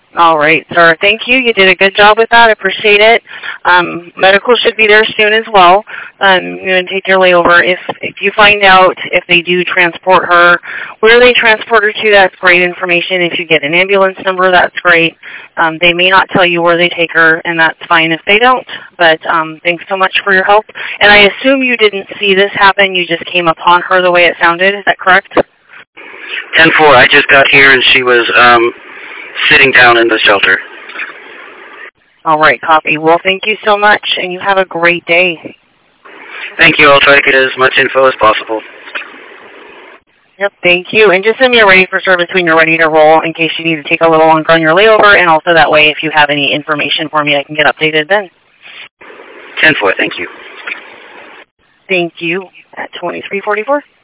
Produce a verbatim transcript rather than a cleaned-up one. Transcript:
All right, sir. Thank you. You did a good job with that. I appreciate it. Um, medical should be there soon as well. Um, you're going to take your layover. If if you find out if they do transport her, where they transport her to, that's great information. If you get an ambulance number, that's great. Um, they may not tell you where they take her, and that's fine if they don't. But um, thanks so much for your help. And I assume you didn't see this happen. You just came upon her the way it sounded. Is that correct? ten four, I just got here and she was um, sitting down in the shelter. All right, copy. Well, thank you so much, and you have a great day. Thank you. I'll try to get as much info as possible. Yep, thank you. And just send me a ready for service when you're ready to roll in case you need to take a little longer on your layover, and also that way if you have any information for me, I can get updated then. ten four, thank you. Thank you. At twenty-three forty-four.